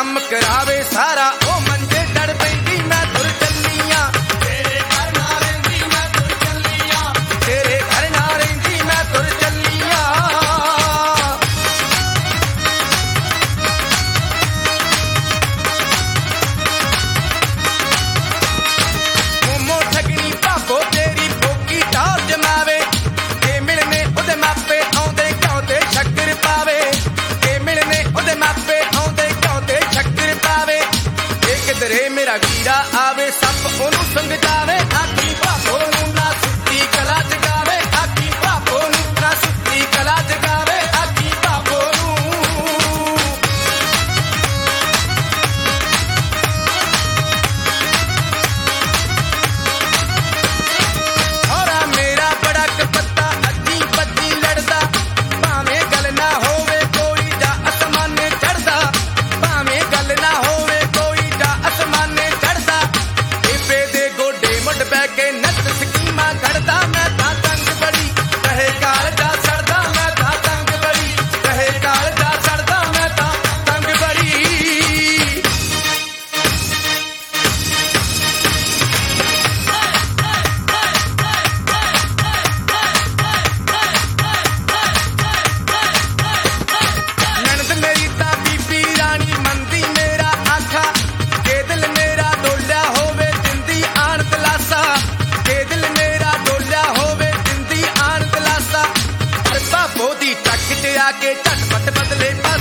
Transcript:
ਕੰਮ ਕਰਾਵੇ ਸਾਰਾ ਉਹ ਮੰਜੇ ਡੜ ਪੈਂਦੀ ਮੈਂ ਤੁਰ ਚੱਲੀ ਆਂ ਤੇਰੇ ਘਰ ਨਾ ਰਹਿੰਦੀ ਮੈਂ ਤੁਰ ਚੱਲੀ ਆਂ ਤੇਰੇ ਘਰ ਨਾ ਰਹਿੰਦੀ ਮੈਂ ਤੁਰ ਚੱਲੀ ਆਂ ਮੋਮੋ ਠਗਣੀ ਭਾਬੋ ਤੇਰੀ ਭੋਗੀ ਟਾਰ ਜਮਾਵੇ ਇਹ ਮਿਲਨੇ ਉਹਦੇ ਮਾਪੇ ਆਉਂਦੇ ਘਿਓ ਤੇ ਸ਼ੱਕਰ ਪਾਵੇ ਇਹ ਮਿਲਨੇ ਉਹਦੇ ਮਾਪੇ ਆਉਂਦੇ ਘਿਓ ਤੇ ਸ਼ੱਕਰ ਪਾਵੇ ਇਹ ਕਿਧਰੇ ਮੇਰਾ ਵੀਰਾ ਆਵੇ ਸੱਪ ਉਹਨੂੰ ਸੰਗ ਜਾਵੇ ਆਖੀ ਭਾਬੋ ਨੂੰ ਨਾ ਸੁੱਤੀ ਕਲਾ ਜਗਾਵੇ ਆਖੀ ਭਾਬੋ ਨੂੰ ਨਾ ਸੁੱਤੀ ਕਲਾ ਜਗਾਵੇ ਆਖੀ ਭਾਬੋ ਨੂੰ ਹੋਰਾ ਮੇਰਾ ਬੜਾ ਕਪੱਤਾ ਅੱਧੀ ਬੱਦੀ ਲੜਦਾ ਭਾਵੇਂ ਗੱਲ ਨਾ ਹੋਵੇ ਕੋਈ ਜਾਂ ਅਸਮਾਨੇ ਚੜਦਾ ਭਾਵੇਂ ਗੱਲ ਨਾ ਹੋਵੇ ਕੋਈ ਜਾਂ ਅਸਮਾਨੇ ਚੜਦਾ ਬੇਬੇ ਦੇ ਗੋਡੇ ਮੁੱਢ ਬਹਿ ਕੇ ਨੱਚ ਸਕੀਮਾਂ ਕੱਢਦਾ ਮੈਂ ਤਾਂ ਤੰਗ ਬੜੀ ਕਹੇ ਕਾਲਜਾ ਸੜਦਾ ਮੈਂ ਤਾਂ ਤੰਗ ਬੜੀ ਕਹੇ ਕਾਲਜਾ ਸੜਦਾ ਮੈਂ ਤਾਂ ਤੰਗ ਬੜੀ ਨਣਦ ਮੇਰੀ ਤਾਂ ਬੀਬੀ ਰਾਣੀ ਮੰਦੀ ਮੇਰਾ ਆਖਾ ਜੇ ਦਿਲ ਮੇਰਾ ਡੋਲਿਆ ਹੋਵੇ ਦਿੰਦੀ ਆਣ ਤਲਾਸਾ ਜੇ ਦਿਲ ਮੇਰਾ ਡੋਲਿਆ ਹੋਵੇ ਦਿੰਦੀ ਆਣ ਤਲਾਸਾ ਪਰ ਭਾਬੋ ਦੀ ਟੱਕ 'ਚ ਆ ਕੇ ਝਟਪਟ ਬਦਲੇ